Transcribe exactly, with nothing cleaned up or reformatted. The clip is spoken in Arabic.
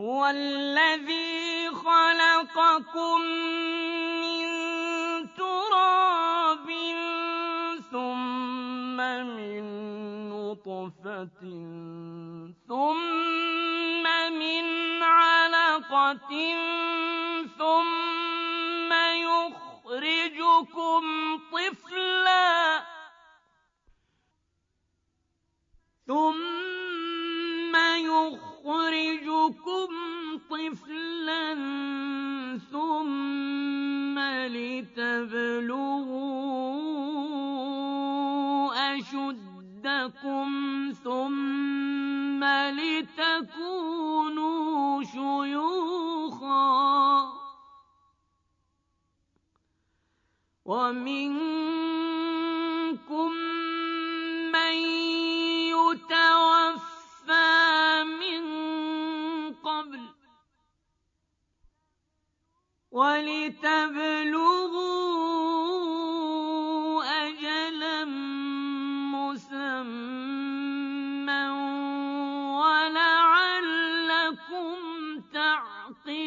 هُوَ الَّذِي خَلَقَكُم مِّن تُرَابٍ ثُمَّ مِن نُّطْفَةٍ ثُمَّ مِنْ عَلَقَةٍ ثُمَّ يُخْرِجُكُمْ طِفْلًا ثُمَّ يُخْرِجُكُمْ طِفْلًا ثُمَّ لِتَبْلُغُوا أَشُدَّكُمْ ثُمَّ لِتَكُونُوا شُيُوخًا وَمِنكُم مَّن يُتَوَفَّىٰ مِن قَبْلُ ۖ وَلِتَبْلُغُوا أَجَلًا مُّسَمًّى وَلَعَلَّكُمْ تَعْقِلُونَ